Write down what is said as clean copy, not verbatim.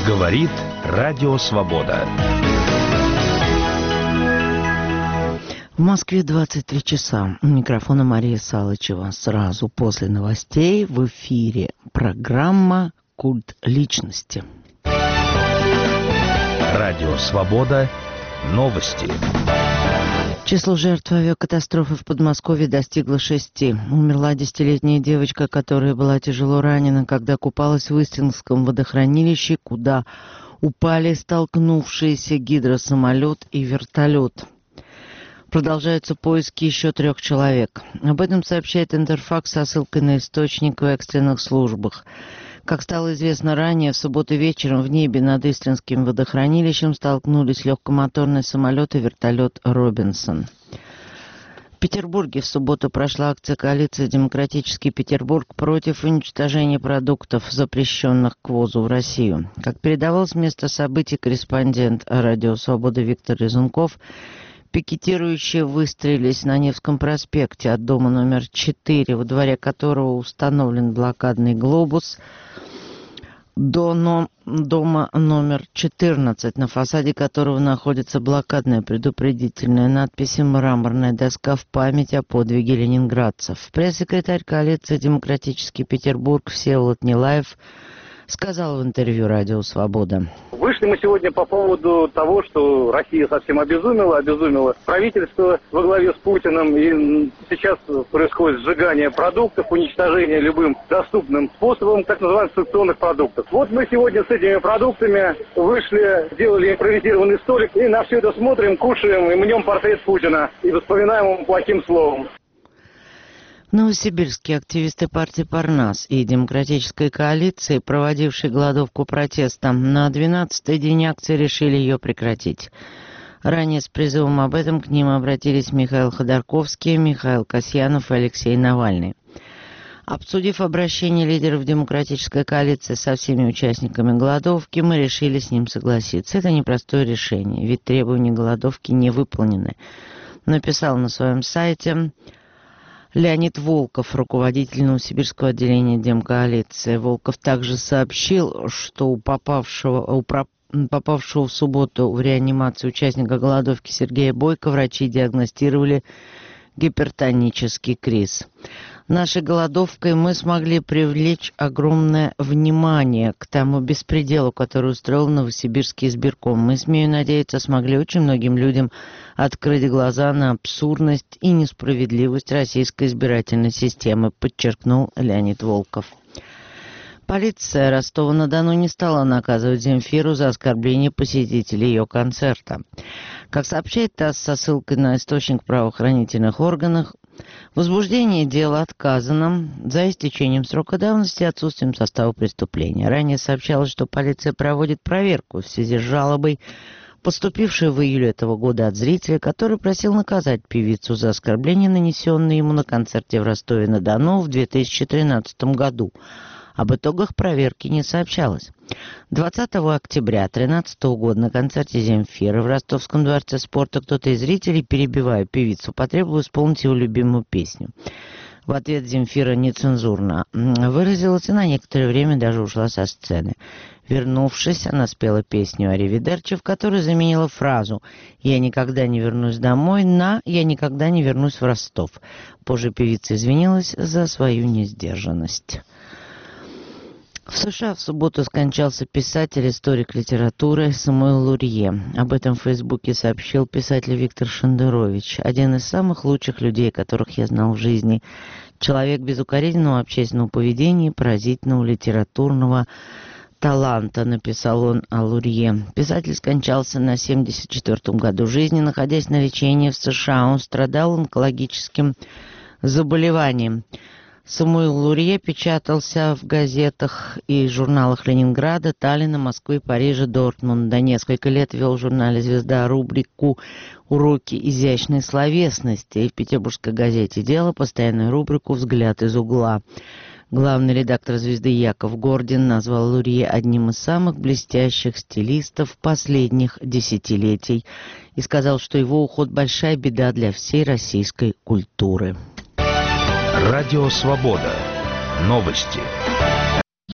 Говорит Радио Свобода. В Москве 23 часа. У микрофона Мария Салычева. Сразу после новостей в эфире программа «Культ личности». Радио Свобода. Новости. Число жертв авиакатастрофы в Подмосковье достигло 6. Умерла 10-летняя девочка, которая была тяжело ранена, когда купалась в Истинском водохранилище, куда упали столкнувшиеся гидросамолет и вертолет. Продолжаются поиски еще 3 человек. Об этом сообщает Интерфакс со ссылкой на источник в экстренных службах. Как стало известно ранее, в субботу вечером в небе над Истринским водохранилищем столкнулись легкомоторный самолет и вертолет «Робинсон». В Петербурге в субботу прошла акция коалиции «Демократический Петербург» против уничтожения продуктов, запрещенных к ввозу в Россию. Как передавал с места событий корреспондент «Радио Свобода» Виктор Резунков, пикетирующие выстроились на Невском проспекте от дома номер 4, во дворе которого установлен блокадный глобус, до дома номер 14, на фасаде которого находится блокадная предупредительная надпись и мраморная доска в память о подвиге ленинградцев. Пресс-секретарь коалиции «Демократический Петербург» Всеволод Нилаев сказал в интервью «Радио Свобода». Вышли мы сегодня по поводу того, что Россия совсем обезумела правительство во главе с Путиным, и сейчас происходит сжигание продуктов, уничтожение любым доступным способом так называемых санкционных продуктов. Вот мы сегодня с этими продуктами вышли, сделали импровизированный столик, и на все это смотрим, кушаем и мнем портрет Путина и вспоминаем его плохим словом. В Новосибирске активисты партии «Парнас» и Демократической коалиции, проводившие голодовку протеста, на 12-й день акции решили ее прекратить. Ранее с призывом об этом к ним обратились Михаил Ходорковский, Михаил Касьянов и Алексей Навальный. Обсудив обращение лидеров Демократической коалиции со всеми участниками голодовки, мы решили с ним согласиться. Это непростое решение, ведь требования голодовки не выполнены. Написал на своем сайте Леонид Волков, руководитель Новосибирского отделения Демкоалиции. Волков также сообщил, что у попавшего в субботу в реанимацию участника голодовки Сергея Бойко врачи диагностировали гипертонический криз. Нашей голодовкой мы смогли привлечь огромное внимание к тому беспределу, который устроил Новосибирский избирком. Мы, смею надеяться, смогли очень многим людям открыть глаза на абсурдность и несправедливость российской избирательной системы, подчеркнул Леонид Волков. Полиция Ростова-на-Дону не стала наказывать Земфиру за оскорбление посетителей ее концерта. Как сообщает ТАСС со ссылкой на источник в правоохранительных органах, возбуждение дела отказано за истечением срока давности и отсутствием состава преступления. Ранее сообщалось, что полиция проводит проверку в связи с жалобой, поступившей в июле этого года от зрителя, который просил наказать певицу за оскорбление, нанесенное ему на концерте в Ростове-на-Дону в 2013 году. Об итогах проверки не сообщалось. 20 октября 2013 года на концерте Земфиры в Ростовском дворце спорта кто-то из зрителей, перебивая певицу, потребовал исполнить его любимую песню. В ответ Земфира нецензурно выразилась и на некоторое время даже ушла со сцены. Вернувшись, она спела песню «Аривидерчи», в которой заменила фразу «Я никогда не вернусь домой» на «Я никогда не вернусь в Ростов». Позже певица извинилась за свою несдержанность. В США в субботу скончался писатель, историк литературы Самуил Лурье. Об этом в Фейсбуке сообщил писатель Виктор Шендерович, один из самых лучших людей, которых я знал в жизни. Человек безукоризненного общественного поведения, поразительного литературного таланта, написал он о Лурье. Писатель скончался на 74-м году жизни, находясь на лечении в США. Он страдал онкологическим заболеванием. Самуил Лурье печатался в газетах и журналах Ленинграда, Таллина, Москвы, Парижа, Дортмунда. Несколько лет вел в журнале «Звезда» рубрику «Уроки изящной словесности» и в петербургской газете «Дело» постоянную рубрику «Взгляд из угла». Главный редактор «Звезды» Яков Гордин назвал Лурье одним из самых блестящих стилистов последних десятилетий и сказал, что его уход – большая беда для всей российской культуры. Радио Свобода. Новости.